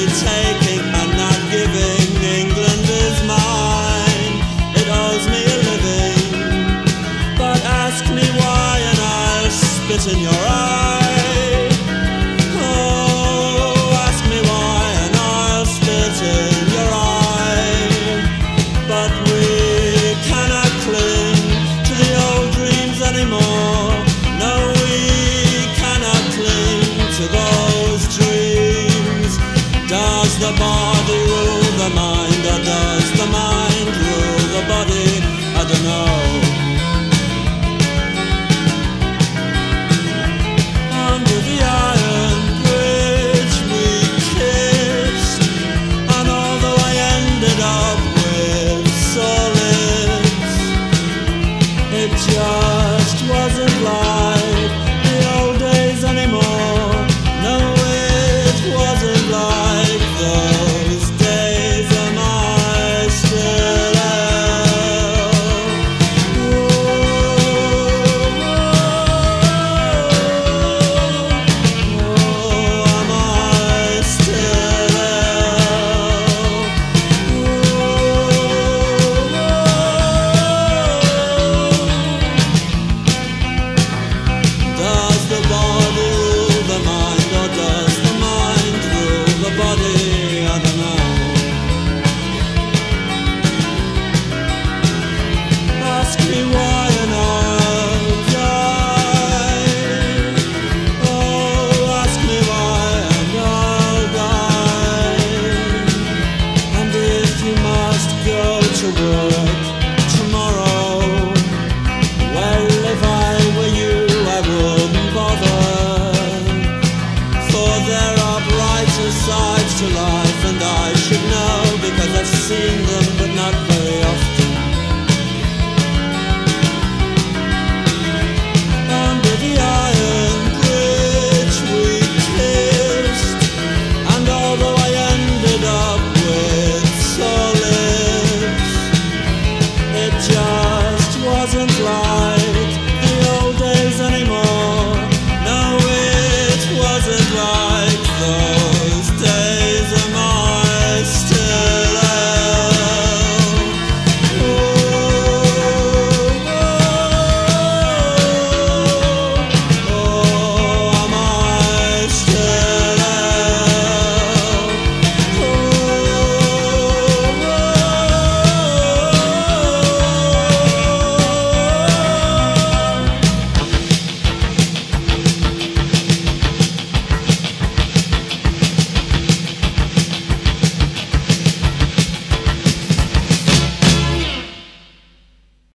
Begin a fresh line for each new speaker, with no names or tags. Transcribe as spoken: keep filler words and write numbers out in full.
taking and not giving. England is mine, it owes me a living. But ask me why and I'll spit in your eye. Oh, ask me why and I'll spit in your eye. But we cannot cling to the old dreams anymore. No, we cannot cling to those dreams. Does the body rule the mind, or does the mind rule the body? I don't know. Under the iron bridge we kissed, and although I ended up with sore lips, it just wasn't like the old days anymore. No, it wasn't like those days. Am I still ill? Oh, am I still ill? Does the body rule the mind, or does the mind rule the body? I don't know. Ask me why and I'll die. Oh, ask me why and I'll die. And if you must go to work tomorrow, well, if I were you, I wouldn't bother, for there are brighter sides to life.